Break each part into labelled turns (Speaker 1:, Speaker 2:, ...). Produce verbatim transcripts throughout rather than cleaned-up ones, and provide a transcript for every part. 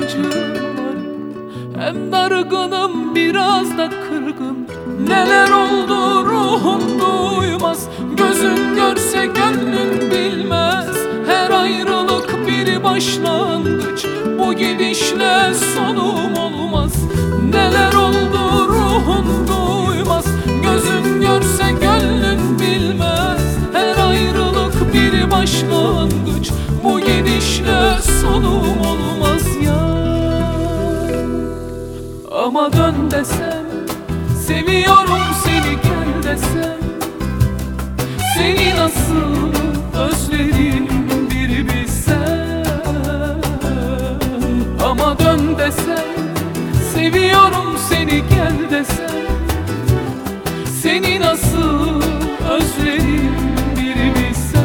Speaker 1: acım var. Hem dargınım biraz da kırgın. Neler oldu ruhum duymaz. Gözün görse gönlün bilmez. Her ayrılık bir başlangıç. Bu gidişle sonum olmaz. Neler oldu ruhum duymaz. Gözün görse gönlün bilmez. Her ayrılık bir başlangıç. Bu gidişle sonum olmaz ya. Ama dön desem, seviyorum seni gel desem, seni nasıl özledim bir bilsen. Ama dön desem, seviyorum seni gel desem, seni nasıl özledim bir bilsen.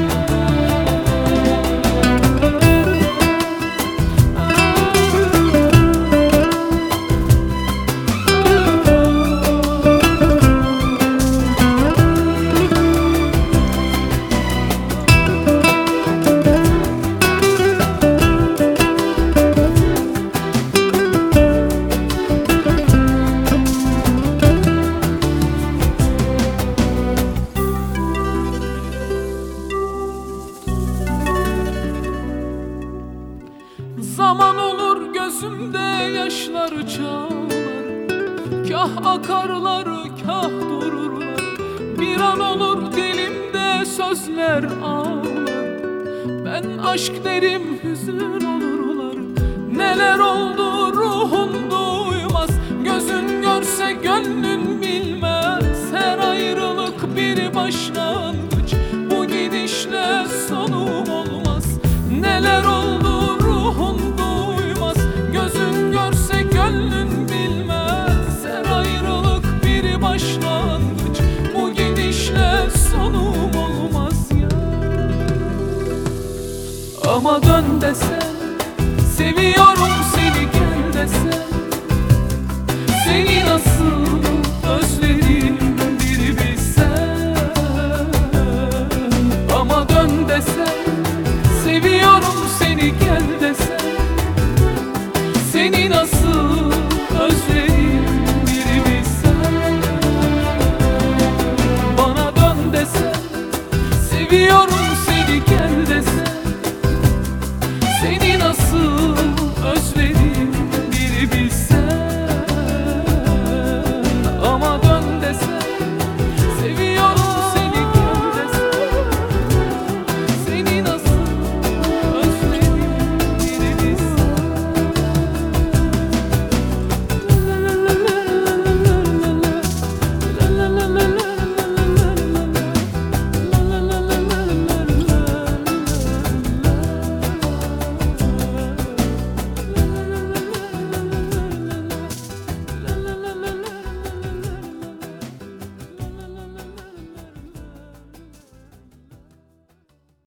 Speaker 1: Zaman olur gözümde yaşlar çağlar. Kah akarlar, kah dururlar. Bir an olur dilimde sözler ağlar. Ben aşk derim, hüzün olurlar. Neler oldu ruhum duymaz. Gözün görse gönlün bilmez. Her ayrılık bir başlangıç. Bu gidişle sonum olmaz. Neler oldu ruhum duymaz. Gözün görse gönlün bilmez. Her ayrılık bir başlangıç. Bu gidişle sonum olmaz ya. Ama dön desem, seviyorum